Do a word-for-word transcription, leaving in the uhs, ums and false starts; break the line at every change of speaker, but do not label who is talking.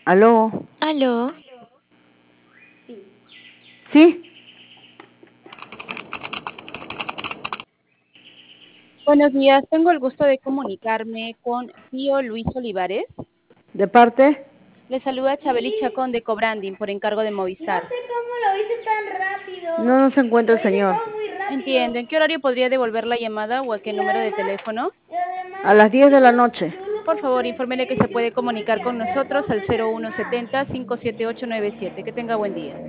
¿Aló?
Aló,
¿Sí?
Buenos días, tengo el gusto de comunicarme con Pío Luis Olivares.
¿De parte?
Le saluda Chabeli Chacón de Cobranding por encargo de Movistar.
No sé cómo lo hice tan rápido.
No, no se encuentra el
Lo hice
señor.
todo muy rápido.
Entiendo. ¿En qué horario podría devolver la llamada o a qué
Y
número de
además,
teléfono?
y además,
A las diez de la noche.
solo
Por favor,
compré
infórmele que
tres.
se
Yo
puede
tuve
comunicar
que
con
hacer
nosotros
dos
al cero uno
desayunar.
setenta, cinco siete ocho nueve siete. Que tenga buen día.